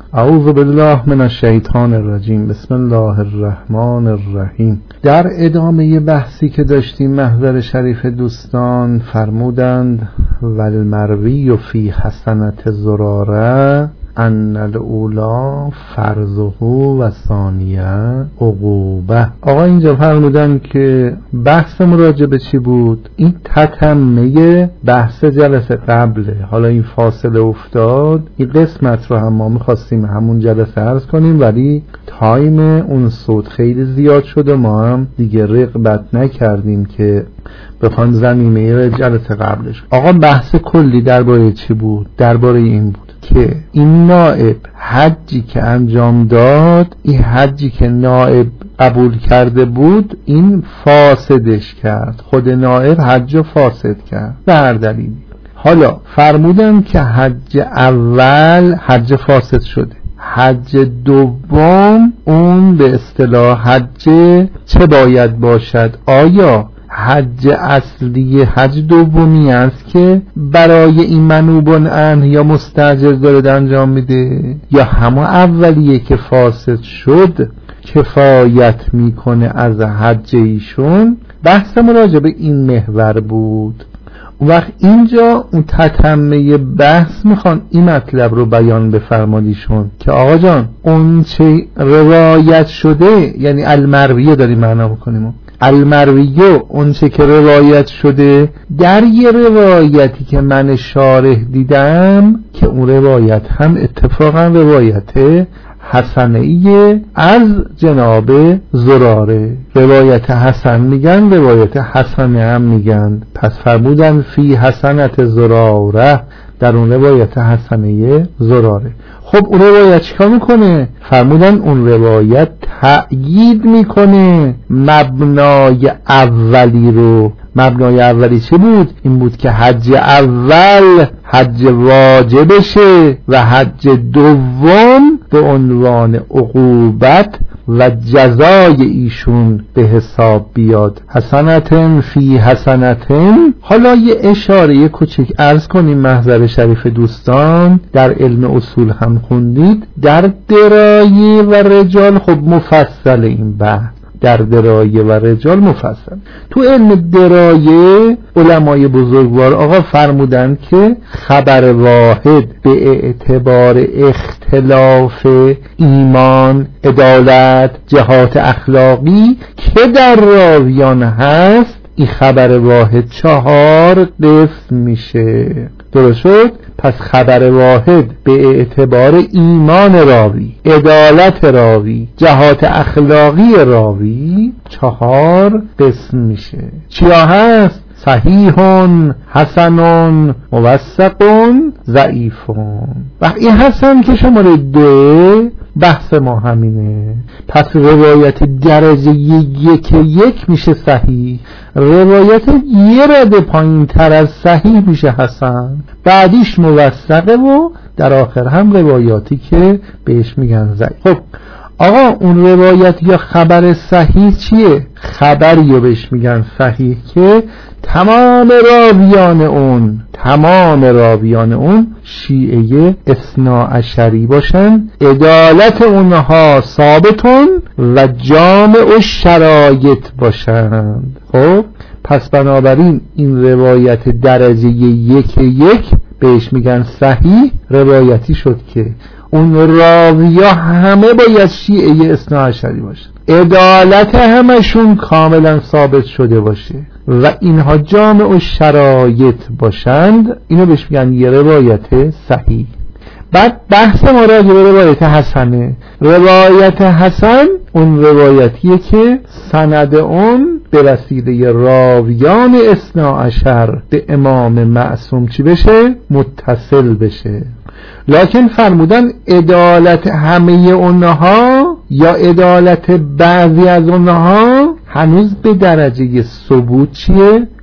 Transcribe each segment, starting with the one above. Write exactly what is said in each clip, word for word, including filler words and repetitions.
اعوذ بالله من الشیطان الرجیم. بسم الله الرحمن الرحیم. در ادامه بحثی که داشتیم محضر شریف دوستان فرمودند والمروی فی حسنت زراره ان الاولا فرضه و ثانیه عقوبه. آقا اینجا فرمودن که بحث مراجعه به چی بود؟ این تتمه بحث جلسه قبله. حالا این فاصله افتاد، این قسمت رو هم ما میخواستیم همون جلسه عرض کنیم ولی تایم اون صوت خیلی زیاد شد و ما هم دیگه رغبت نکردیم که بخوان زمینه جلسه قبلش. آقا بحث کلی درباره چی بود؟ درباره این بود که این نائب حجی که انجام داد، این حجی که نائب قبول کرده بود، این فاسدش کرد. خود نائب حج رو فاسد کرد به هر دلیلی. حالا فرمودم که حج اول حج فاسد شده، حج دوم اون به اصطلاح حج چه باید باشد؟ آیا حج اصلی حج دومی است که برای این منوبون عنه یا مستعجل داره انجام میده، یا همه اولیه که فاسد شد کفایت میکنه از حج ایشون؟ بحث مراجعه به این محور بود. وقت اینجا اون تتمه بحث میخوان این مطلب رو بیان بفرمادیشون که آقا جان اون چه روایت شده، یعنی المرویه داریم معنا بکنیم، المرویه اون چه که روایت شده در یه روایتی که من شارح دیدم که اون روایت هم اتفاقا روایت حسنیه از جناب زراره. روایت حسن میگن، روایت حسنه هم میگن. پس فرمودن فی حسنت زراره، در اون روایت حسنه زراره. خب اون روایت چیکار میکنه؟ فرمودن اون روایت تأیید میکنه مبنای اولی رو. مبنای اولی چه بود؟ این بود که حج اول حج واجبشه و حج دوم به عنوان عقوبت و جزای ایشون به حساب بیاد. حسنتن فی حسنتن. حالا یه اشاره کوچک عرض کنیم محضر شریف دوستان، در علم اصول هم خوندید، در درایه و رجال خب مفصل این بحث، در درایه و رجال مفصل. تو علم درایه علمای بزرگوار آقا فرمودن که خبر واحد به اعتبار اختلاف ایمان، عدالت، جهات اخلاقی که در راویان هست، این خبر واحد چهار قسم میشه. درست شد؟ پس خبر واحد به اعتبار ایمان راوی، عدالت راوی، جهات اخلاقی راوی چهار قسم میشه. چیا هست؟ صحیحون، حسنون، موثقون، ضعیفون. و این حسن که شماره دو بحث ما همینه. پس روایت درجه یک یک میشه صحیح، روایت یه رده پایین تر از صحیح میشه حسن، بعدیش موثقه و در آخر هم روایاتی که بهش میگن ضعیف. خب آقا اون روایت یا خبر صحیح چیه؟ خبری رو بهش میگن صحیح که تمام راویان اون تمام راویان اون شیعه اثنا عشری باشن، عدالت اونها ثابتون و جامع شرایط باشند. خب پس بنابراین این روایت درجه یک یک بهش میگن صحیح، روایتی شد که اون راویا همه باید شیعه اثنا عشری باشه، عدالت همشون کاملا ثابت شده باشه و اینها جامع و شرایط باشند. اینو بهش میگن یه روایت صحیح. بعد بحث ما راجع به روایت حسنه. روایت حسن اون روایتیه که سند اون به وسیله راویان اثنا عشر به امام معصوم چی بشه؟ متصل بشه. لکن فرمودن عدالت همه اونها یا عدالت بعضی از اونها هنوز به درجه ثبوت چیه؟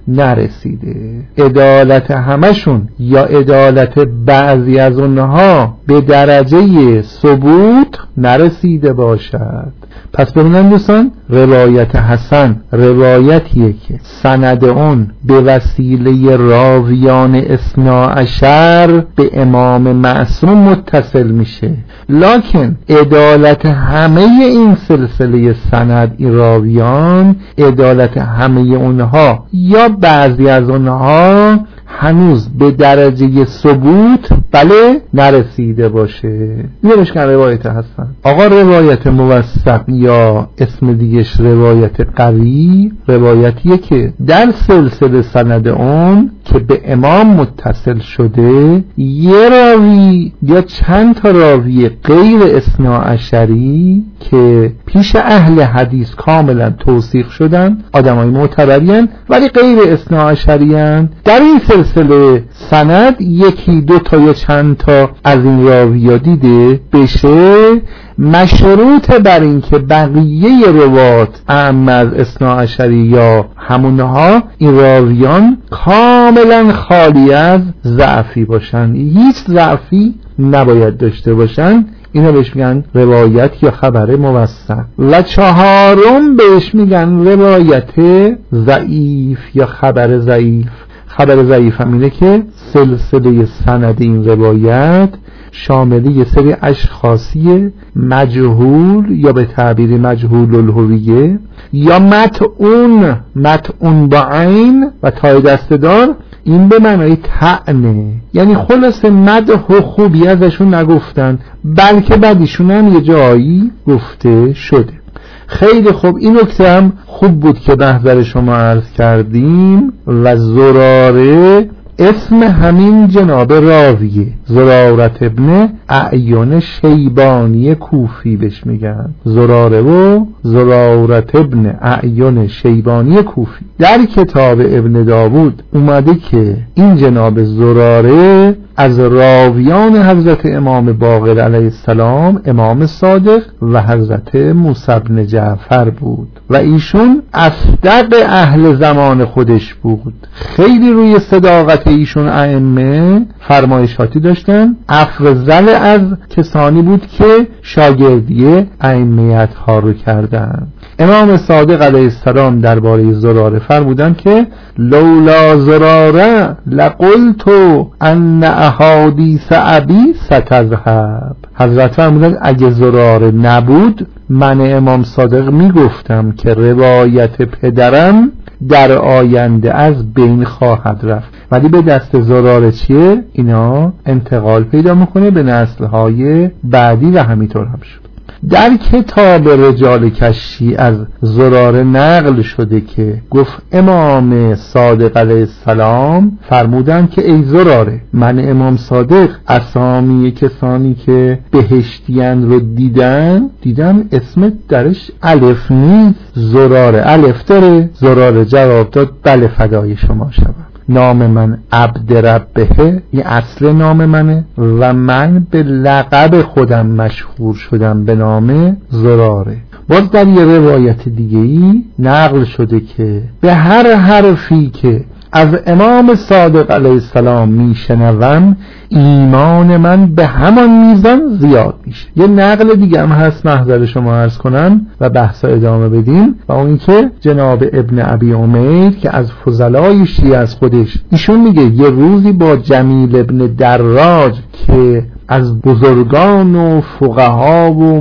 نرسیده. عدالت همشون یا عدالت بعضی از اونها به درجه ثبوت نرسیده باشد. پس ببینن دوستان، روایت حسن روایتیه که سند اون به وسیله راویان اثنا عشر به امام معصوم متصل میشه، لکن عدالت همه این سلسله سند، این راویان، عدالت همه اونها یا بعضی از اونها هنوز به درجه ثبوت بله نرسیده باشه. یادش کن روایت هستن. آقا روایت موثق یا اسم دیگش روایت قوی روایتیه که در سلسله سند اون که به امام متصل شده یه راوی یا چند تا راوی غیر اثنا عشری که پیش اهل حدیث کاملا توثیق شدن، آدمای معتبرین ولی غیر اثنا عشریان، در این سلسله سند یکی دو تا یا چند تا از این راویا دیده بشه، مشروط بر این که بقیه روات اعم از اثنا عشری یا همونها این راویان کاملا خالی از ضعفی باشن، هیچ ضعفی نباید داشته باشن. اینا بهش میگن روایت یا خبر موثق. و چهارم بهش میگن روایت ضعیف یا خبر ضعیف. خبر ضعیف هم اینه که سلسله سند این روایت شامل یه سری اشخاصی مجهول یا به تعبیر مجهول الهویه یا مطعون مطعون با عین و تای دستدار، این به معنای طعنه، یعنی خلاص مدح و خوبی ازشون نگفتن بلکه بعدیشون هم یه جایی گفته شده. خیلی خوب، این نکته هم خوب بود که محضر شما عرض کردیم. و زراره اسم همین جناب راویه، زرارت ابن اعین شیبانی کوفی بهش میگن، زراره و زرارت ابن اعین شیبانی کوفی. در کتاب ابن داوود اومده که این جناب زراره از راویان حضرت امام باقر علیه السلام، امام صادق و حضرت موسی بن جعفر بود و ایشون اصدق اهل زمان خودش بود. خیلی روی صداقت ایشون ائمه فرمایشاتی داشتن. افضل از کسانی بود که شاگردی ائمه‌ات ها رو کردن. امام صادق علیه السلام درباره زراره فرمودن که لولا زراره لقلت ان احادیث ابی ستذهب. حضرت فرمودن اگه زراره نبود من امام صادق میگفتم که روایت پدرم در آینده از بین خواهد رفت، ولی به دست زراره چیه؟ اینا انتقال پیدا میکنه به نسل‌های بعدی و همینطور هم شد. در کتاب رجال کشی از زراره نقل شده که گفت امام صادق علیه السلام فرمودن که ای زراره، من امام صادق اسامی کسانی که بهشتیان رو دیدن دیدم اسم درش الف نیست، زراره الف داره. زراره جواب داد بله فدای شما شوم، نام من عبد ربه، این اصل نام منه و من به لقب خودم مشهور شدم به نام زراره. باز در یه روایت دیگه ای نقل شده که به هر حرفی که از امام صادق علیه السلام میشنوم ایمان من به همان میزان زیاد میشه. یه نقل دیگه هم هست محضر شما عرض کنم و بحث ادامه بدیم، و اون که جناب ابن ابی امیر که از فضلای شیعه از خودش ایشون میگه یه روزی با جمیل ابن دراج که از بزرگان و فقها و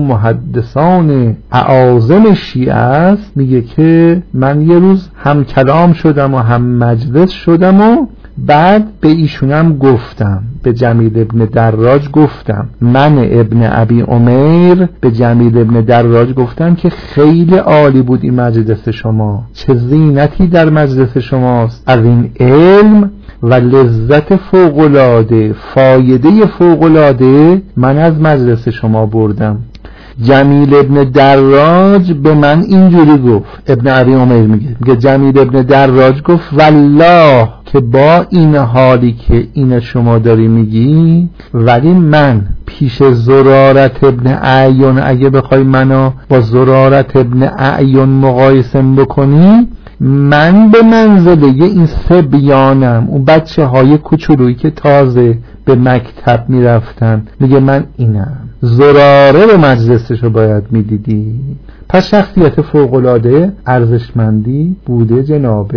محدثان اعاظم شیعه است، میگه که من یه روز هم کلام شدم و هم مجلس شدم و بعد به ایشونم گفتم، به جمیل ابن دراج گفتم، من ابن ابی امیر به جمیل ابن دراج گفتم که خیلی عالی بود این مجلس شما، چه زینتی در مجلس شماست، از این علم و لذت فوق‌العاده، فایده فوق‌العاده من از مجلس شما بردم. جمیل ابن دراج به من اینجوری گفت، ابن ابی امیر میگه میگه جمیل ابن دراج گفت والله که با این حالی که این شما داری میگی، ولی من پیش زرارت ابن اعین اگه بخوای منو با زرارت ابن اعین مقایسه بکنی من به منزله این صبیانم، اون بچه های کوچولویی که تازه به مکتب میرفتن، میگه من اینم. زراره به مجلسش رو باید میدیدی. پس شخصیت فوق‌العاده ارزشمندی بوده جناب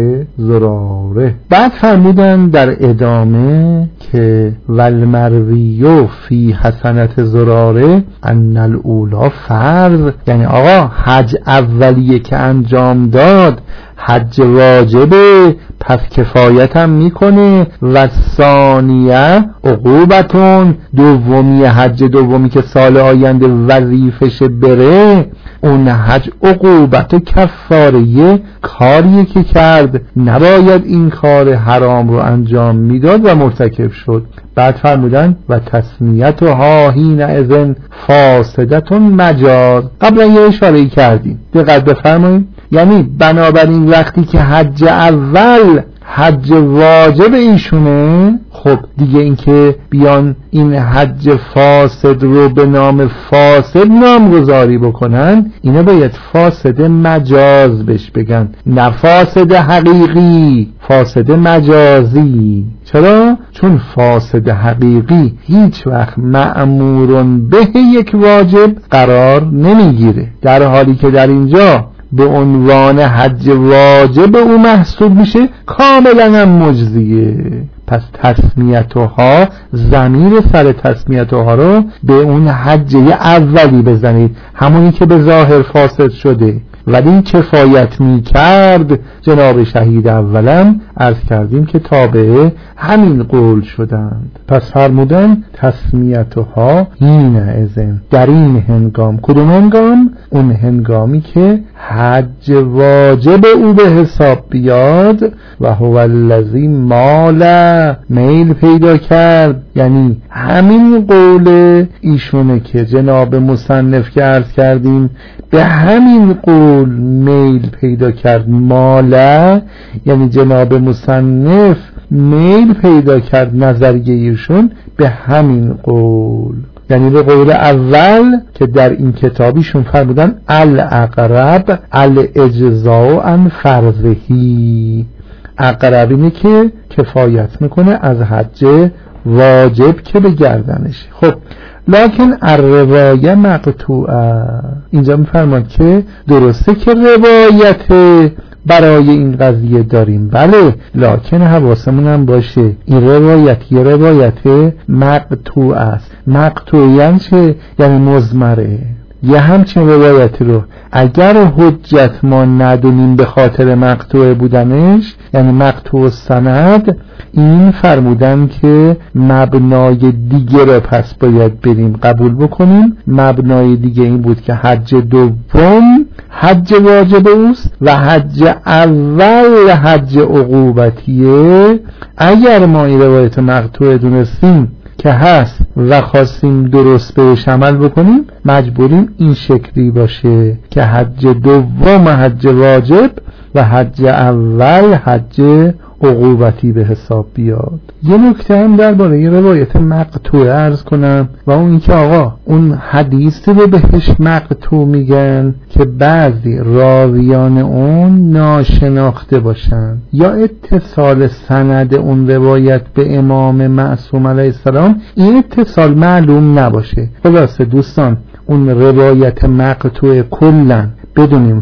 زراره. بعد فرمودن در ادامه که والمروی فی حسنت زراره ان الاولا فرض، یعنی آقا حج اولیه که انجام داد حج واجبه، پس کفایتم میکنه. و ثانیه عقوبتون، دومی حج دومی که سال آینده وظیفش بره، اون حج عقوبت و کفاره کاریه که کرد، نباید این کار حرام رو انجام میداد و مرتکب شد. بعد فرمودن و تسمیت و ها هین اذن فاسدتون مجاز. قبلا یه اشاره کردیم، دقت بفرمایید. یعنی بنابراین وقتی که حج اول حج واجب ایشونه، خب دیگه این که بیان این حج فاسد رو به نام فاسد نامگذاری بکنن، اینا باید فاسد مجاز بهش بگن، نه فاسد حقیقی، فاسد مجازی. چرا؟ چون فاسد حقیقی هیچ وقت مأمورن به یک واجب قرار نمیگیره، در حالی که در اینجا به عنوان حج واجب او محسوب میشه، کاملا هم مجزیه. پس تسمیتها، ضمیر سر تسمیتها رو به اون حج اولی بزنید، همونی که به ظاهر فاسد شده ولی کفایت می کرد. جناب شهید اولم عرض کردیم که تابع همین قول شدند. پس فرمودن تسمیتها هین اذن، در این هنگام. کدوم هنگام؟ اون هنگامی که حج واجب او به حساب بیاد. و هو الذی مال، میل پیدا کرد، یعنی همین قول ایشونه که جناب مصنف که عرض کردیم به همین قول میل پیدا کرد. ماله یعنی جناب مصنف میل پیدا کرد، نظریه ایشون به همین قول، یعنی به قول اول که در این کتابیشون فرمودن الاقرب الاجزاء عن فرضهی. اقرب اینه که کفایت میکنه از حج واجب که به گردنش. خب لکن الروایه مقطوعه، اینجا میفرماد که درسته که روایت برای این قضیه داریم، بله، لکن حواسمون هم باشه این روایت یه روایت مقطوع است. مقطوع یعنی چه؟ یعنی مضمره. یه همچین روایتی رو اگر حجت ما ندونیم به خاطر مقطوع بودنش، یعنی مقطوع سند، این فرمودن که مبنای دیگه رو پس باید بریم قبول بکنیم. مبنای دیگه این بود که حج دوم حج واجب اوست و حج اول حج عقوبتیه. اگر ما این روایت مقطوع دونستیم که هست و خواستیم درست بهش عمل بکنیم، مجبوریم این شکلی باشه که حج دوم حج واجب و حج اول حج عقوبتی به حساب بیاد. یه نکته هم درباره روایت مقطوع عرض کنم و اون اینکه آقا اون حدیثی رو بهش مقطوع میگن که بعضی راویان اون ناشناخته باشن یا اتصال سند اون روایت به امام معصوم علیه السلام این اتصال معلوم نباشه. خلاصه دوستان اون روایت مقطوع کلن بدونیم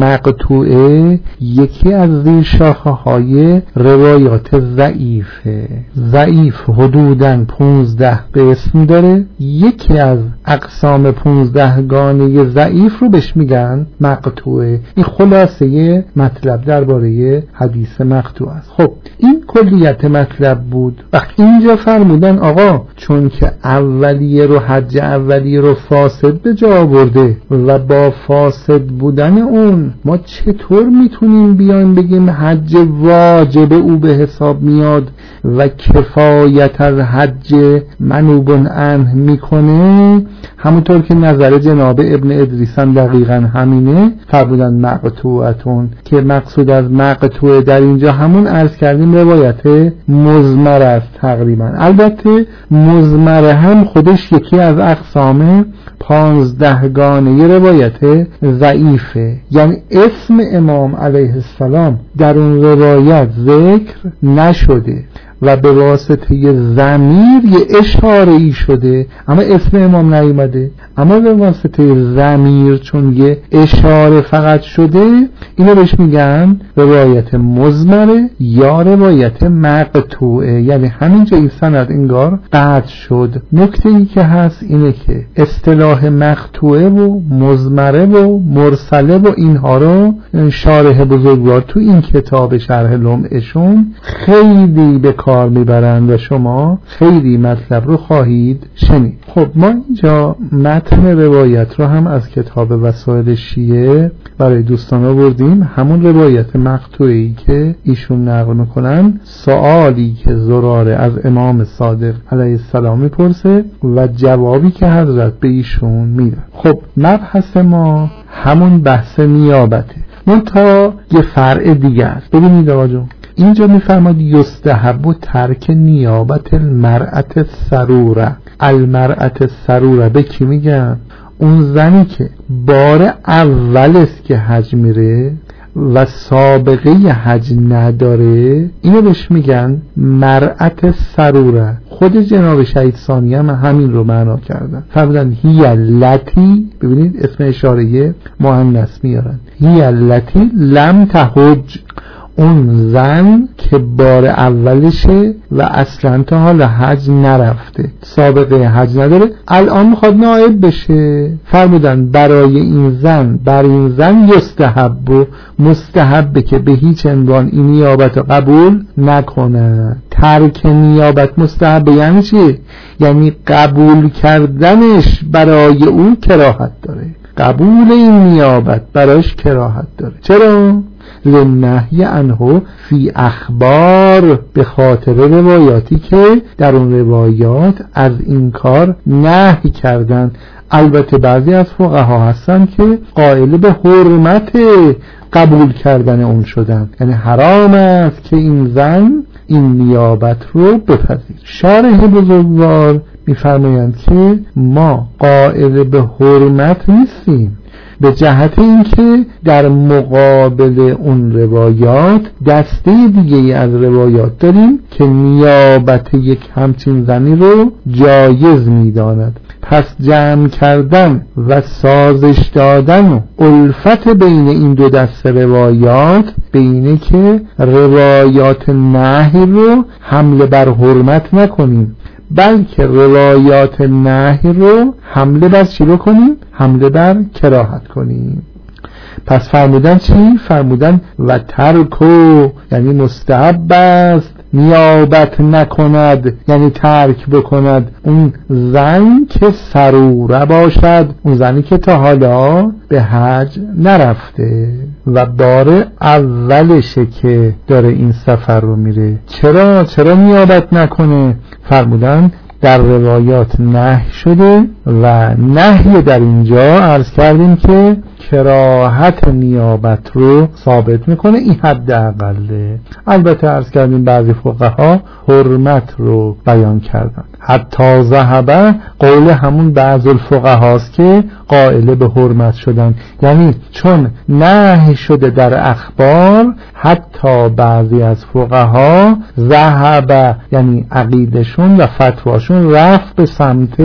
مقطوعه یکی از زیر شاخه های روایات ضعیفه. ضعیف حدوداً پونزده قسم داره، یکی از اقسام پونزده گانه ضعیف رو بهش میگن مقطوعه. این خلاصه مطلب درباره حدیث مقطوع است. خب این کلیت مطلب بود. وقتی اینجا فرمودن آقا چون که اولیه رو حج اولیه رو فاسد به جا آورده و با فاسد بودن اون ما چطور میتونیم بیایم بگیم حج واجب او به حساب میاد و کفایت از حج منوب عنه میکنه؟ همونطور که نظر جناب ابن ادریس هم دقیقا همینه، فرمودن مقطوعتون، که مقصود از مقطوع در اینجا همون عرض کردیم روایت مزمر است تقریبا. البته مزمر هم خودش یکی از اقسام پانزدهگانه روایت ضعیفه، یعنی اسم امام علیه السلام در اون روایت ذکر نشده و به واسطه ضمیر یه اشاره ای شده، اما اسم امام نیومده. اما به واسطه ضمیر چون یه اشاره فقط شده، اینو بهش میگن روایت مزمره یا روایت مقطوعه، یعنی همینجا این سند انگار قطع شد. نکته ای که هست اینه که اصطلاح مقطوعه و مزمره و مرسله و اینها رو شارح بزرگوار تو این کتاب شرح لمعشون خیلی به کار میبرند و شما خیلی مطلب رو خواهید شنید. خب ما اینجا متن روایت رو هم از کتاب وسائل شیعه برای دوستان آوردیم، همون روایت مقطوعی که ایشون نقل میکنن. سوالی که زراره از امام صادق علیه السلام میپرسه و جوابی که حضرت به ایشون میده. خب مبحث ما همون بحث نیابته، منتها یه فرع دیگه است. ببینید آقا، اینجا میفرماد یستحب و ترک نیابت المرأة السروره. المرأة السروره به کی میگن؟ اون زنی که بار اول است که حج میره و سابقه حج نداره، اینو بهش میگن مرأة سروره. خود جناب شهید ثانی هم همین رو معنا کردن، فرمودن هی التی، ببینید اسم اشاره مؤنث میارن، هی التی لم تحج، اون زن که بار اولشه و اصلا تا حالا حج نرفته، سابقه حج نداره، الان میخواد نائب بشه. فرمودن برای این زن، برای این زن یستحب و مستحبه که به هیچ عنوان این نیابت رو قبول نکنه. ترک نیابت مستحبه یعنی چی؟ یعنی قبول کردنش برای او کراهت داره، قبول این نیابت برایش کراهت داره. چرا؟ لنهی عنه فی اخبار، به خاطر روایاتی که در اون روایات از این کار نهی کردن. البته بعضی از فقها هستن که قائل به حرمت قبول کردن اون شدن، یعنی حرام است که این زن این نیابت رو بپذیر. شارح بزرگوار میفرمایند که ما قائل به حرمت نیستیم، به جهت اینکه در مقابل اون روایات دسته دیگه از روایات داریم که نیابت یک همچین زنی رو جایز میداند. پس جمع کردن و سازش دادن و الفت بین این دو دسته روایات، بینه که روایات نهی رو حمله بر حرمت نکنیم، بلکه روایات نهی رو حمله بر چی بکنیم؟ حمله بر کراهت کنیم. پس فرمودن چی؟ فرمودن و ترکو، یعنی مستحب است نیابت نکند، یعنی ترک بکند اون زن که سروره باشد، اون زنی که تا حالا به حج نرفته و بار اولشه که داره این سفر رو میره. چرا؟ چرا نیابت نکنه؟ فرمودن در روایات نهی شده و نهی در اینجا عرض کردیم که کراهت نیابت رو ثابت میکنه، این حد اقله. البته عرض کردیم بعضی فقها حرمت رو بیان کردن. حتی ذهبه قول همون بعض الفقهاست که قائل به حرمت شدن، یعنی چون نهی شده در اخبار، حتی بعضی از فقها ذهبه، یعنی عقیدشون و فتواشون رفت به سمت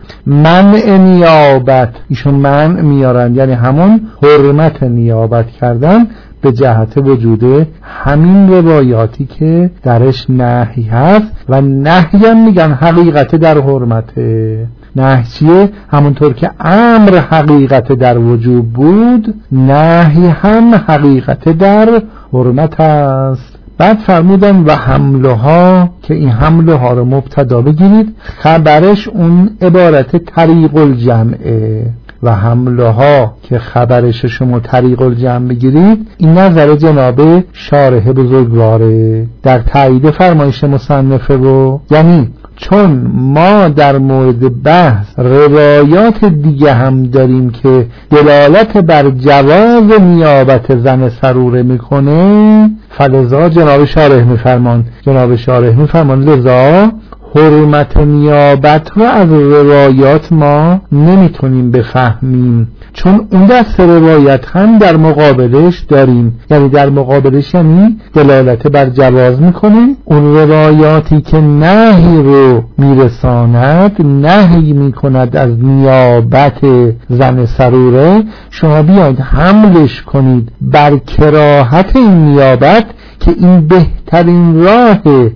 منع نیابت. ایشون منع میارن، یعنی همون حرمت نیابت کردن به جهت وجود همین روایاتی که درش نهی هست و نهی هم میگن حقیقت در حرمته. نهی چیه؟ همونطور که امر حقیقت در وجوب بود، نهی هم حقیقت در حرمت است. بعد فرمودن و حملها، که این حملها رو مبتدا بگیرید، خبرش اون عبارت طریق الجمعه. و حملها که خبرش شما طریق الجمع بگیرید، این نظر جناب شارح بزرگواره در تایید فرمایش مصنفه رو، یعنی چون ما در مورد بحث روایات دیگه هم داریم که دلالت بر جواز نیابت زن سروره میکنه، فلذا جناب شارح میفرمان جناب شارح میفرمان لذا حرمت نیابت رو از روایات ما نمیتونیم بفهمیم، چون اون دست روایت هم در مقابلش داریم، یعنی در مقابلش یعنی دلالت بر جواز میکنه. اون روایاتی که نهی رو میرساند، نهی میکند از نیابت زن سروره، شما بیاید حملش کنید بر کراهت این نیابت که این بهترین راه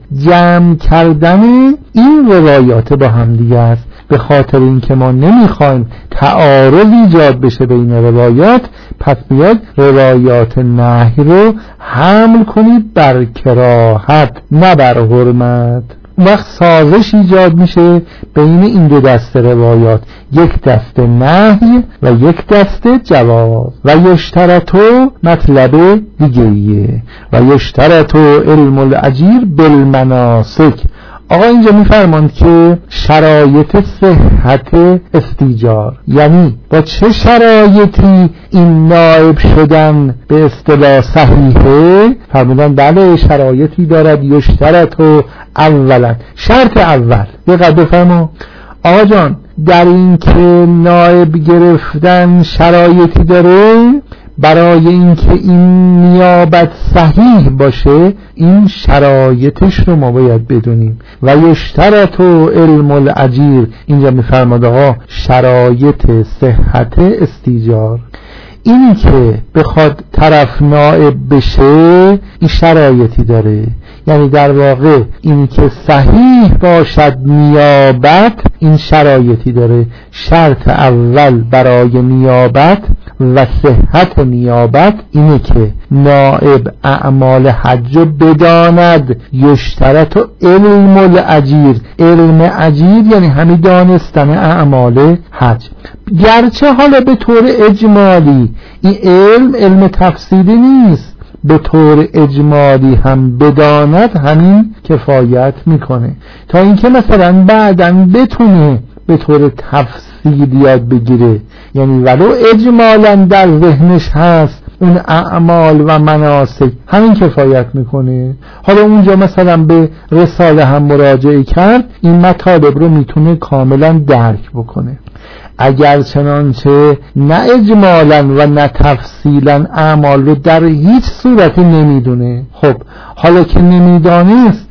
جمع کردن این روایات با هم دیگه است. به خاطر اینکه ما نمیخوایم تعارض ایجاد بشه بین روایات، پس بیاد روایات نهی رو حمل کنید بر کراهت نه بر حرمت. وقت سازش ایجاد میشه بین این دو دسته روایات، یک دسته نهی و یک دسته جواز. و یشترطو مطلب دیگه‌ایه و یشترطو علم الاجیر بالمناسک. آقا اینجا میفرماند که شرایط صحت استیجار، یعنی با چه شرایطی این نائب شدن به اصطلاح صحیحه. فرمودن بله شرایطی دارد. یشترط و اولا، شرط اول دقت بفرما آقا جان، در این که نائب گرفتن شرایطی داره. برای اینکه این نیابت صحیح باشه این شرایطش رو ما باید بدونیم. و یشترط و علم الاجیر، اینجا میفرماد آقا شرایط صحت استیجار، اینی که بخواد طرف نائب بشه این شرایطی داره، یعنی در واقع اینی که صحیح باشد نیابت این شرایطی داره. شرط اول برای نیابت و صحت نیابت اینه که نائب اعمال حج بداند. یشترط و علم الاجیر، علم اجیر یعنی همین دانستن اعمال حج، گرچه حالا به طور اجمالی این علم علم تفصیلی نیست، به طور اجمالی هم بداند همین کفایت میکنه، تا اینکه مثلا بعداً بتونه به طور تفصیل یاد بگیره. یعنی ولو اجمالاً در ذهنش هست اون اعمال و مناسک همین کفایت میکنه. حالا اونجا مثلا به رساله هم مراجعه کرد، این مطالب رو میتونه کاملا درک بکنه. اگر چنانچه نه اجمالا و نه تفصیلا اعمال رو در هیچ صورتی نمیدونه، خب حالا که نمیدانست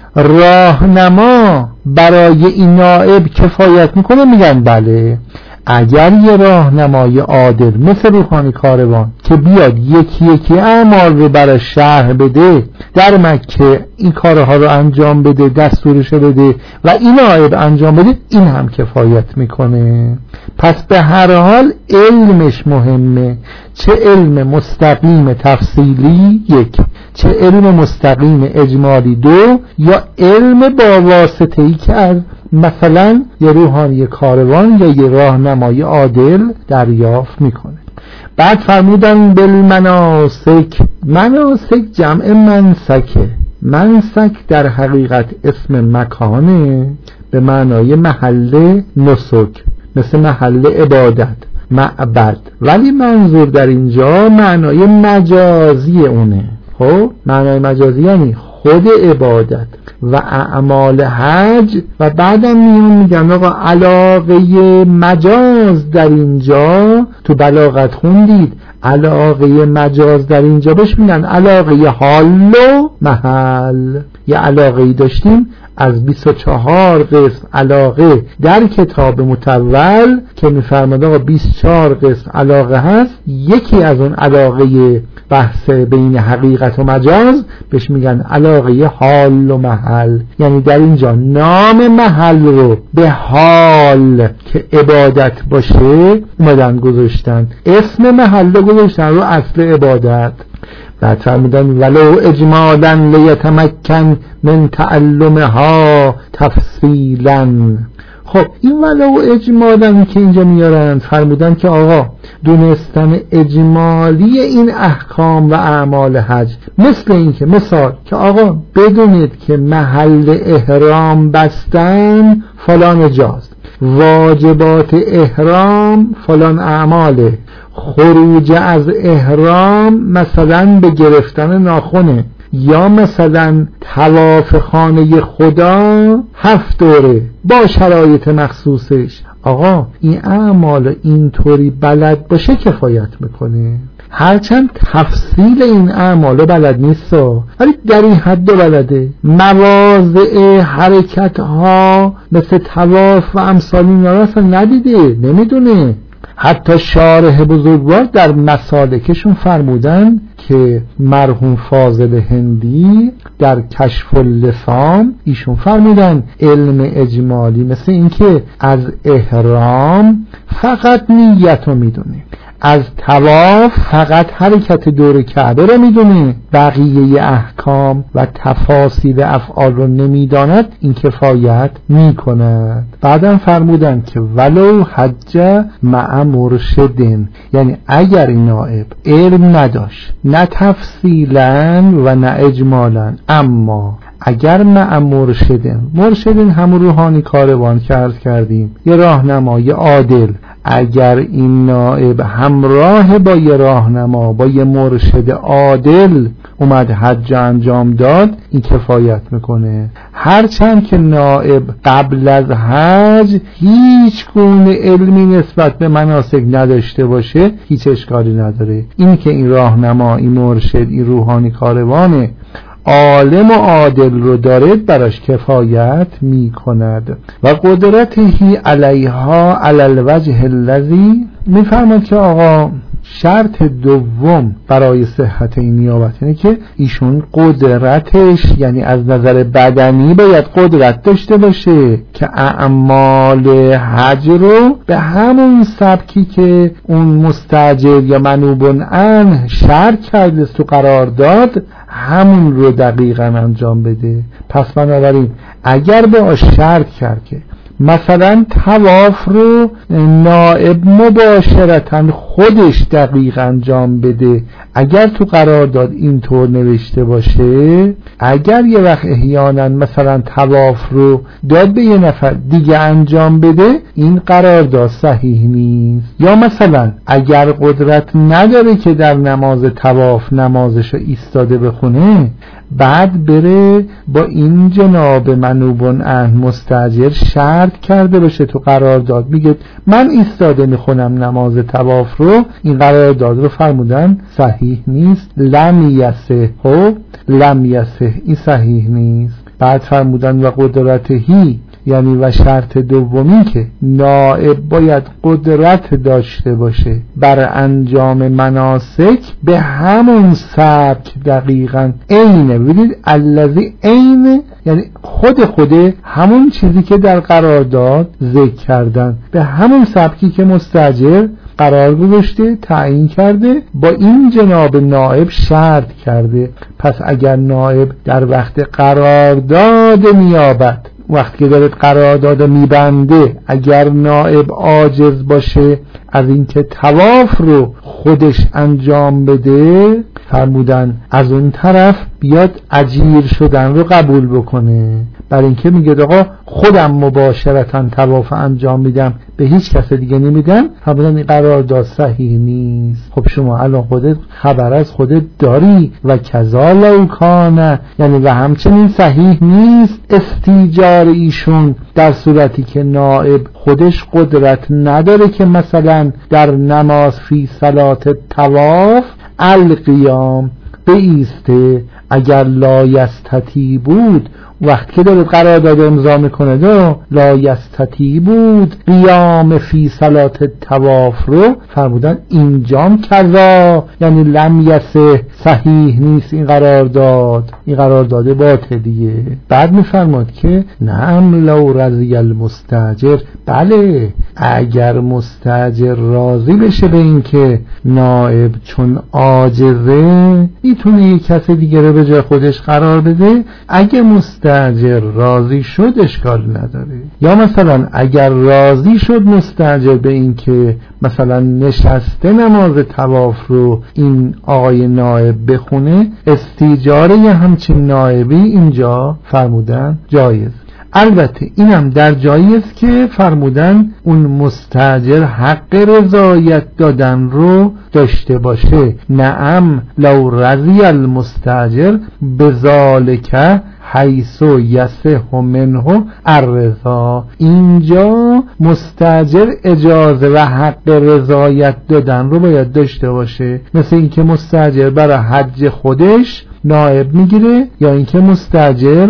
راهنما برای این نائب کفایت میکنه. میگن بله اگر یه راهنمای عادل مثل روحانی کاروان که بیاد یکی یکی اعمال رو برای شرح بده، در مکه این کارها رو انجام بده، دستورش رو بده و این نائب انجام بده، این هم کفایت میکنه. پس به هر حال علمش مهمه، چه علم مستقیم تفصیلی یک، چه علم مستقیم اجمالی دو، یا علم با واسطه ای که از مثلا یه روحانی کاروان یا یه راهنمای عادل دریافت میکنه. بعد فرمودن بالمناسک، مناسک جمع منسکه. منسک در حقیقت اسم مکانه به معنای محل نسک، مثل محل عبادت، معبد، ولی منظور در اینجا معنای مجازی اونه. خب معنای مجازی یعنی خود عبادت و اعمال حج. و بعدم میون میگن آقا علاقه مجاز در اینجا تو بلاغت خوندید، علاقه مجاز در اینجا بهش میگن علاقه حال و محل. یه علاقه داشتیم از بیست و چهار قسم علاقه در کتاب متول که میفرماد آقا بیست و چهار قسم علاقه هست، یکی از اون علاقه بحث بین حقیقت و مجاز بهش میگن علاقه حال و محل. یعنی در اینجا نام محل رو به حال که عبادت باشه اومدن گذاشتن، اسم محل رو گذاشتن رو اصل عبادت. بعد فرمودن ولو اجمالا لیتمکن من تعلمها تفصیلا. خب این ولو اجمالا که اینجا میارن فرمودن که آقا دونستن اجمالی این احکام و اعمال حج مثل این که مثال که آقا بدونید که محل احرام بستن فلان جاست، واجبات احرام فلان اعماله، خروج از احرام مثلا به گرفتن ناخنه، یا مثلا طواف خانه خدا هفت دوره با شرایط مخصوصش. آقا این اعمال اینطوری بلد باشه کفایت میکنه، هرچند تفصیل این اعمال بلد نیست ولی در این حد بلده. مواضع حرکت ها مثل طواف و امثال اینا را اصلا ندیده، نمیدونه. حتی شارح بزرگوار در مسالکشون فرمودن که مرحوم فاضل هندی در کشف اللسان ایشون فرمودن علم اجمالی مثل این که از احرام فقط نیت رو میدونه، از طواف فقط حرکت دور کعبه رو میدونه، بقیه احکام و تفاصیل افعال رو نمیداند، این کفایت میکند. بعدم فرمودن که ولو حج مع مرشدین، یعنی اگر این نائب علم نداشت نه تفصیلا و نه اجمالا، اما اگر مع مرشدین، مرشدین همون روحانی کاروان که عرض کردیم، یه راهنمای عادل، اگر این نائب همراه با یه راهنما با یه مرشد عادل اومد حج انجام داد، این کفایت میکنه. هرچند که نائب قبل از حج هیچ گونه علمی نسبت به مناسک نداشته باشه هیچ اشکالی نداره. این که این راهنما، این مرشد، این روحانی کاروانه عالم و عادل رو دارد براش کفایت می کند. و قدرتهی علیها علی الوجه الذی، می فرماد که آقا شرط دوم برای صحت این نیابت اینه که ایشون قدرتش، یعنی از نظر بدنی باید قدرت داشته باشه که اعمال حج رو به همون سبکی که اون مستاجر یا منوب عنه شرط کرده تو قرار داد همون رو دقیقا انجام بده. پس بنابراین اگر به شرط کرد که مثلا طواف رو نائب مباشرتاً خودش دقیق انجام بده، اگر تو قرارداد اینطور نوشته باشه، اگر یه وقت احیانا مثلا طواف رو داد به یه نفر دیگه انجام بده، این قرارداد صحیح نیست. یا مثلا اگر قدرت نداره که در نماز طواف نمازشو ایستاده بخونه، بعد بره با این جناب منوب عنه مستاجر شرط کرده باشه تو قرارداد، میگه من ایستاده میخونم نماز طواف رو، این قرارداد رو فرمودن صحیح نیست، لم یصح، خب لم یصح، این صحیح نیست. بعد فرمودن و قدرتهی، یعنی و شرط دومی که نائب باید قدرت داشته باشه بر انجام مناسک به همون سبک دقیقاً عینه، ببینید الذی عین، یعنی خود خوده همون چیزی که در قرارداد ذکر کردن، به همون سبکی که مستاجر قرار گذاشته تعیین کرده با این جناب نائب شرط کرده. پس اگر نائب در وقت قرارداد نیابت، وقتی که داره قرارداد میبنده، اگر نائب عاجز باشه از اینکه طواف رو خودش انجام بده، فرمودن از اون طرف بیاد اجیر شدن رو قبول بکنه، برای اینکه میگه آقا خودم مباشرتاً طواف انجام میدم، به هیچ کس دیگه نمیدم، فرمودن این قرارداد صحیح نیست. خب شما الان خودت خبر از خودت داری و کذا لو کان، یعنی و همچنین صحیح نیست استیجار ایشون در صورتی که نائب خودش قدرت نداره که مثلا در نماز فی صلات طواف القیام بایسته. اگر لا یستطیع بود، وقتی که داره قرارداد امضا میکنه دو لا یستطیع بود قیام فی صلات طواف رو، فرمودن اینجام کذا، یعنی لم یصح، صحیح نیست این قرارداد، این قرارداد باطلیه. بعد میفرماد که نعم لو رضی المستاجر، بله اگر مستاجر راضی بشه به این که نائب چون عاجزه میتونه یک کس دیگه رو به جای خودش قرار بده، اگه مستاجر مستاجر راضی شد اشکال نداره. یا مثلا اگر راضی شد مستاجر به این که مثلا نشسته نماز طواف رو این آقای نائب بخونه، استیجاره یه همچین نائبی اینجا فرمودن جایز. البته اینم در جایی است که فرمودن اون مستاجر حق رضایت دادن رو داشته باشه. نعم لو رضی المستاجر بذالک حیث یصح منه الرضا. اینجا مستاجر اجازه و حق رضایت دادن رو باید داشته باشه، مثل اینکه مستاجر برای حج خودش نائب میگیره، یا اینکه مستاجر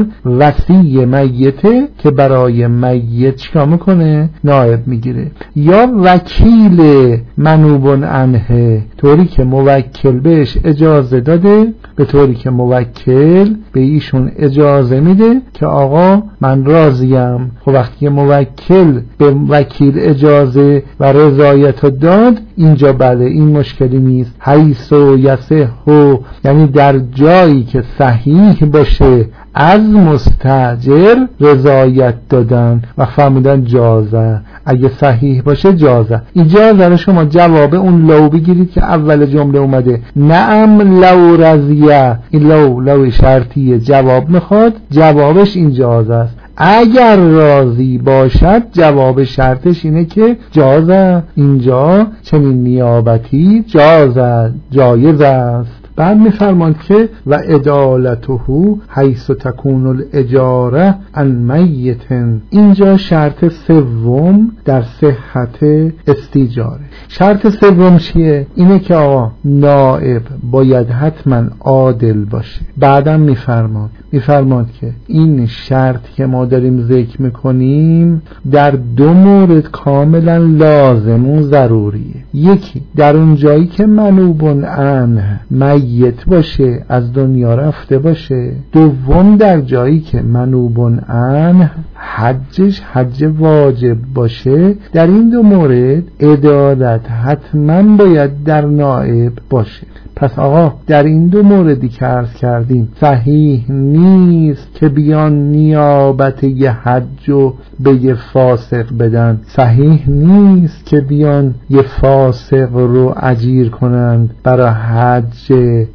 وصی میته که برای میت چیکار میکنه؟ نائب میگیره. یا وکیل منوب عنه، طوری که موکل بهش اجازه داده، به طوری که موکل به ایشون اجازه میده که آقا من راضیم. خب وقتی موکل به وکیل اجازه و رضایت داد، اینجا بله این مشکلی نیست. حیث یصح، یعنی در جایی که صحیح باشه از مستاجر رضایت دادن و فرمودن جازه. اگه صحیح باشه جازه. اینجا رو شما جواب اون لو بگیرید که اول جمله اومده نعم لو رضیه، این لو لو شرطیه، جواب میخواد، جوابش این جازه است. اگر راضی باشد جواب شرطش اینه که جازه. اینجا چنین نیابتی جازه، جایز است. بعد میفرماند که و عدالته حیث تکون الاجاره عن میت. اینجا شرط سوم در صحت استیجاره. شرط سوم چیه؟ اینه که آقا نائب باید حتما عادل باشه. بعدم میفرماند میفرماند که این شرط که ما داریم ذکر میکنیم در دو مورد کاملا لازم و ضروریه. یکی در اون جایی که منوب عنه میت باشه، از دنیا رفته باشه. دوم در جایی که منوب عنه حجش حج واجب باشه. در این دو مورد عدالت حتما باید در نائب باشه. پس آقا در این دو موردی که عرض کردیم صحیح نیست که بیان نیابت یه حج رو به یه فاسق بدن، صحیح نیست که بیان یه فاسق رو اجیر کنند برای حج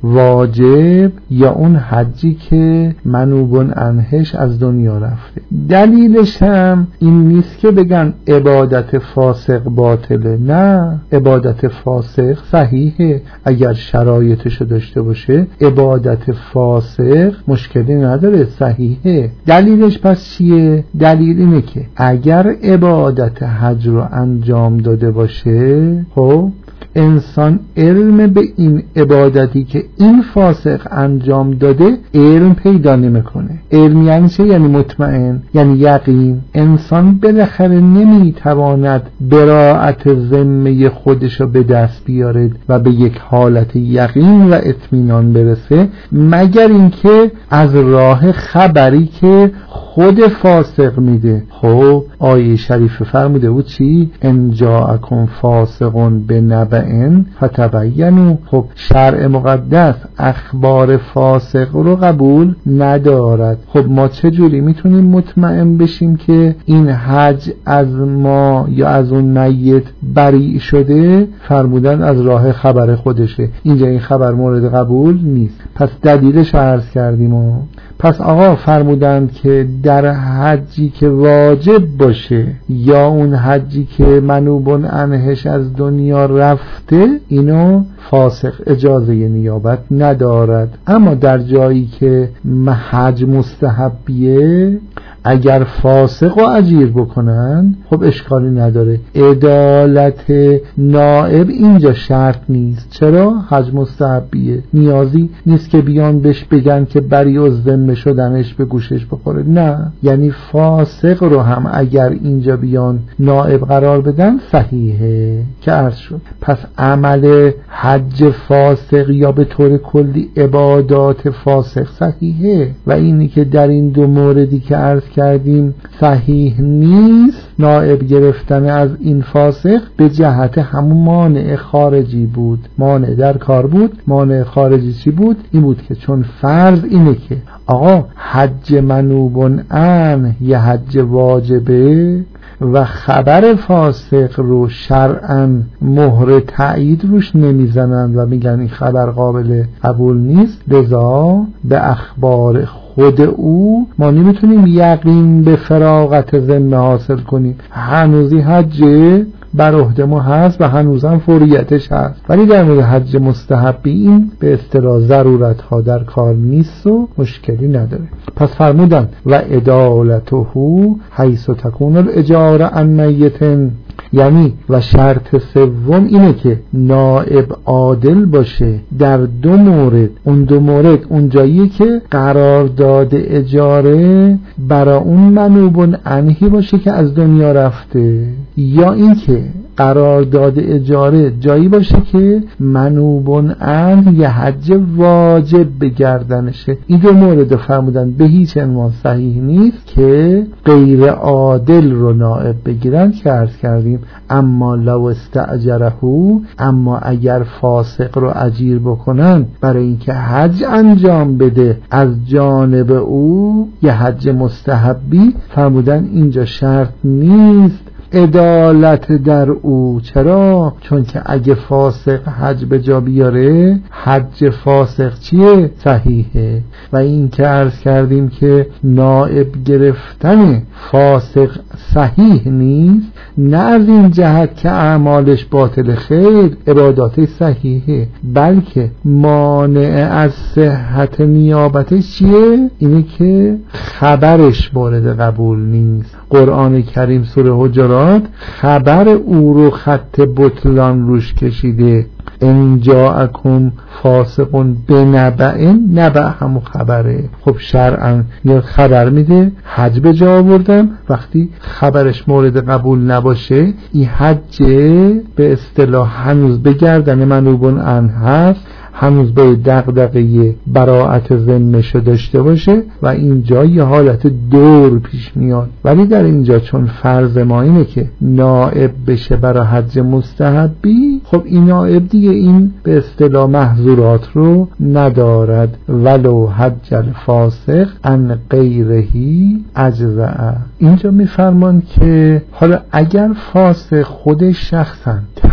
واجب یا اون حجی که منوب عنهش از دنیا رفته. دلیلش هم این نیست که بگن عبادت فاسق باطله، نه، عبادت فاسق صحیحه اگر شرایطشو داشته باشه. عبادت فاسق مشکلی نداره، صحیحه. دلیلش پس چیه؟ دلیل اینه که اگر عبادت حج رو انجام داده باشه، خب انسان علم به این عبادتی که این فاسق انجام داده علم پیدا نمیکنه. علم یعنی چه؟ یعنی مطمئن، یعنی یقین. انسان بالاخره نمیتواند براءت ذمه خودشو به دست بیاره و به یک حالت یقین و اطمینان برسه مگر اینکه از راه خبری که خود فاسق میده. خب آیه شریف فرموده بود چی؟ ان جاءکم فاسق بنبأ فتبینوا. خب شرع مقدس اخبار فاسق رو قبول ندارد. خب ما چجوری میتونیم مطمئن بشیم که این حج از ما یا از اون میت بری شده؟ فرمودن از راه خبر خودشه. اینجا این خبر مورد قبول نیست. پس دلیلش عرض کردیم. و پس آقا فرمودند که در حجی که واجب باشه یا اون حجی که منوب عنهش از دنیا رفته، اینو فاسق اجازه نیابت ندارد. اما در جایی که حج مستحبیه اگر فاسق و اجیر بکنن خب اشکالی نداره. عدالت نائب اینجا شرط نیست. چرا؟ حج مستحبیه، نیازی نیست که بیان بهش بگن که بری و ذمه شدنش به گوشش بخوره. نه، یعنی فاسق رو هم اگر اینجا بیان نائب قرار بدن صحیحه که عرض شد. پس عمل حج فاسق یا به طور کلی عبادات فاسق صحیحه و اینی که در این دو موردی که عرض کردیم صحیح نیست، نائب گرفتن از این فاسق به جهت همون مانع خارجی بود. مانع در کار بود. مانع خارجی چی بود؟ این بود که چون فرض اینه که آقا حج منوبن عنه یه حج واجبه و خبر فاسق رو شرعاً مهر تایید روش نمیزنند و میگن این خبر قابل قبول نیست، لذا به اخبار خود او ما نمیتونیم یقین به فراغت ذمه حاصل کنیم. هنوزی حج بر عهده ما هست و هنوزم فوریتش هست، ولی در مورد حج مستحبی این به اصطلاح ضرورت ها در کار نیست و مشکلی نداره. پس فرمودن و عدالته حیث تکون الاجاره عن میت، یعنی و شرط سوم اینه که نائب عادل باشه در دو مورد. اون دو مورد اون جاییه که قرارداد اجاره برای اون منوب عنه باشه که از دنیا رفته، یا این که قرارداد اجاره جایی باشه که منوب عنه یه حج واجب به گردنشه. این دو مورد فرمودن به هیچ عنوان صحیح نیست که غیر عادل رو نائب بگیرن که عرض کردیم. اما لو استأجره، اما اگر فاسق رو اجیر بکنن برای اینکه حج انجام بده از جانب او یه حج مستحبی، فرمودن اینجا شرط نیست عدالت در او. چرا؟ چون که اگه فاسق حج به جا بیاره حج فاسق چیه؟ صحیحه. و این که عرض کردیم که نائب گرفتن فاسق صحیح نیست، نه از این جهت که اعمالش باطل، خیر عباداتش صحیحه، بلکه مانع از صحت نیابتش چیه؟ اینه که خبرش مورد قبول نیست. قرآن کریم سوره حجرات خبر او رو خط بطلان روش کشیده. ان جاءکم فاسق بنبأ، نبأ همون خبره. خب شرعاً یا خبر میده حج به جا آوردم، وقتی خبرش مورد قبول نباشه این حج به اصطلاح هنوز به گردن منوب عنه هست، هنوز باید دغدغه براءت ذمه‌ش داشته باشه و اینجا یه حالت دور پیش میاد. ولی در اینجا چون فرض ما اینه که نائب بشه برای حج مستحبی، خب این نائب دیگه این به اصطلاح محظورات رو ندارد. ولو حج الفاسق عن غیرهی اجزاء. اینجا میفرمان که حالا اگر فاسق خود شخصا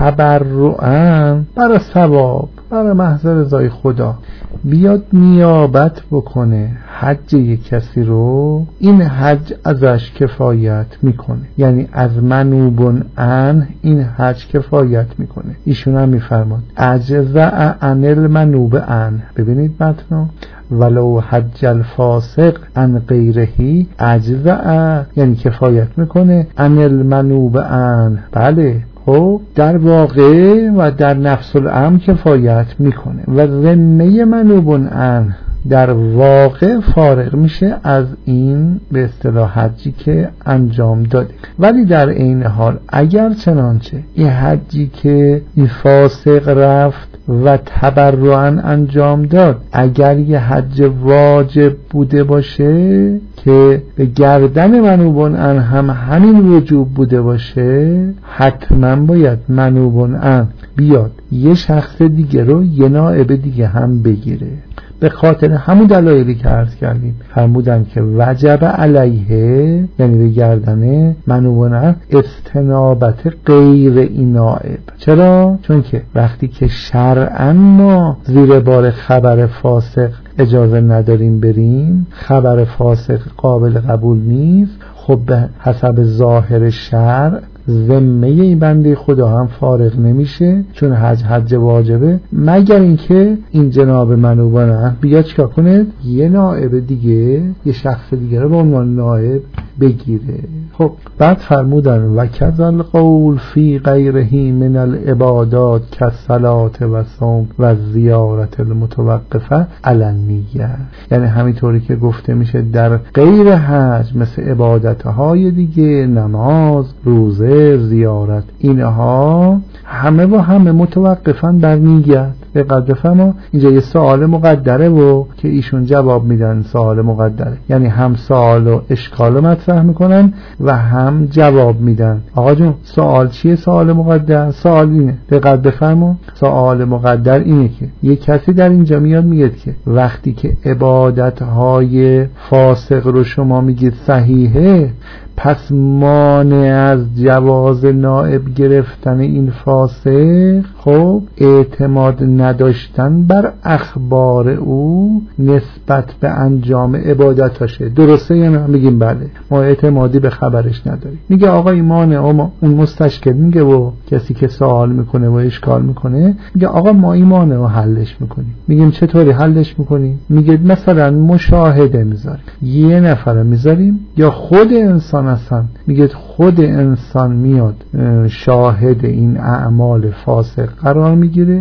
تبرعاً برای ثواب، برای محض رضای خدا بیاد نیابت بکنه حج یک کسی رو، این حج ازش کفایت میکنه. یعنی از منوب عنه این حج کفایت میکنه. ایشون هم میفرماد اجزاء عن المنوب عنه. ببینید متنو ولو حج الفاسق عن غیرهی اجزاء، یعنی کفایت میکنه عن المنوب عنه. بله، خب در واقع و در نفس الامر کفایت میکنه و ذمه منوب عنه در واقع فارغ میشه از این به اصطلاح حجی که انجام داده. ولی در عین حال اگر چنانچه این حجی که این فاسق رفت و تبرعاً انجام داد اگر یه حج واجب بوده باشه که به گردن منوب عنه هم همین وجوب بوده باشه، حتما باید منوب عنه بیاد یه شخص دیگه رو یه نائب دیگه هم بگیره. به خاطر همون دلایلی که عرض کردیم فرمودن که وجب علیه، یعنی به گردن منوب عنه استنابت غیر این نائب. چرا؟ چون که وقتی که شرعاً ما زیر بار خبر فاسق اجازه نداریم بریم، خبر فاسق قابل قبول نیست، خب به حسب ظاهر شرع ذمه این بنده خدا هم فارغ نمیشه، چون حج حج واجبه، مگر اینکه این جناب منوب عنه بیاد چیکار کنه؟ یه نائب دیگه، یه شخص دیگه رو به عنوان نائب بگیره. خب بعد فرمودن و کذل قول فی غیره من العبادات کالصلات و صوم و زیارت المتوقفه علی النیه. یعنی همینطوری که گفته میشه در غیر حج مثل عبادتهای دیگه، نماز، روزه، جنازه، زیارت، اینها همه و همه متوقفن بر نیت. به قدر ما اینجا یه سوال مقدره و که ایشون جواب میدن سوال مقدره، یعنی هم سوال و اشکال مطرح میکنن و هم جواب میدن. آقا جون سوال چیه؟ سوال مقدر سوال اینه، به قدر ما سوال مقدر اینه که یه کسی در اینجا میاد میگه که وقتی که عبادتهای فاسق رو شما میگید صحیحه، پس مانع از جواز نائب گرفتن این فاسق خب اعتماد نداشتن بر اخبار او نسبت به انجام عبادتاشه. درسته یا نه؟ میگیم بله، ما اعتمادی به خبرش نداریم. میگه آقا این مانع، اون مستشکل میگه و کسی که سوال میکنه و اشکال میکنه میگه آقا ما این مانع رو حلش میکنیم. میگیم چطوری حلش میکنیم؟ میگه مثلا مشاهده میذاریم، یه نفر میذاریم یا خود انسان اصلا میگه خود انسان میاد شاهد این اعمال فاسق قرار میگیره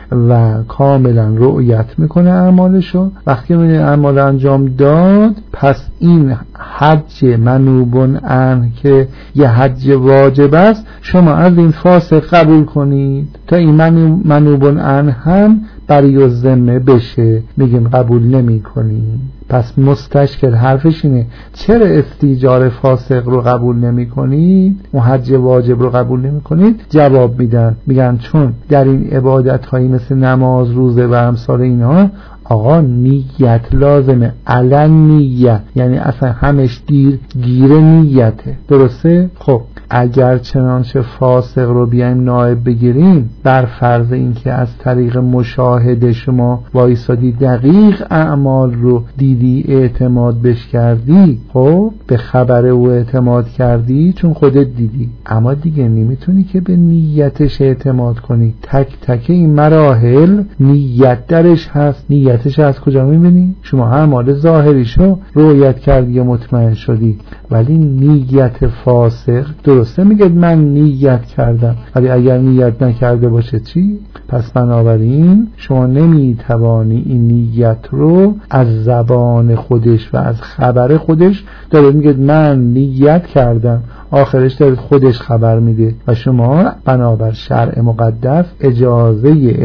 و کاملا رؤیت میکنه اعمالشو. وقتی میبینه اعمال انجام داد، پس این حج منوبون عنه که یه حج واجب است شما از این فاسق قبول کنید تا این منوبون عنه هم برای ذمه بشه. میگیم قبول نمی کنید. پس مستشکل حرفش اینه چرا استیجار فاسق رو قبول نمی کنید، حج واجب رو قبول نمی کنید؟ جواب میدن، میگن چون در این عبادت هایی مثل نماز، روزه و امثال اینها آقا نیت لازمه، علن نیت، یعنی اصلا همش دیر گیر نیته. درسته؟ خب اگر چنانچه فاسق رو بیایم نائب بگیریم، بر فرض اینکه از طریق مشاهده شما وایسادی دقیق اعمال رو دیدی، اعتماد بش کردی، خب به خبر او اعتماد کردی چون خودت دیدی، اما دیگه نمیتونی که به نیتش اعتماد کنی. تک تک این مراحل نیت درش هست. نیتش از کجا میبینی؟ شما اعمال ظاهریشو رؤیت کردی یا مطمئن شدی، ولی نیت فاسق درسته میگه من نیت کردم، ولی اگر نیت نکرده باشه چی؟ پس بنابراین شما نمیتوانی این نیت رو از زبان خودش و از خبر خودش، داره میگه من نیت کردم، آخرش داره خودش خبر میده و شما بنابر شرع مقدس اجازه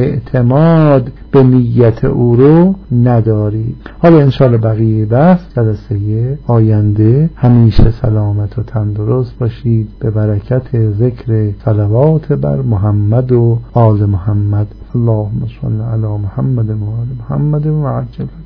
اعتماد به نیت او رو نداری. حالا انشاءالله بقیه بحث جلسه آینده. همیشه سلامت و تندرست باشید به برکت ذکر صلوات بر محمد و آل محمد. اللهم صل علی محمد و آل محمد و عجل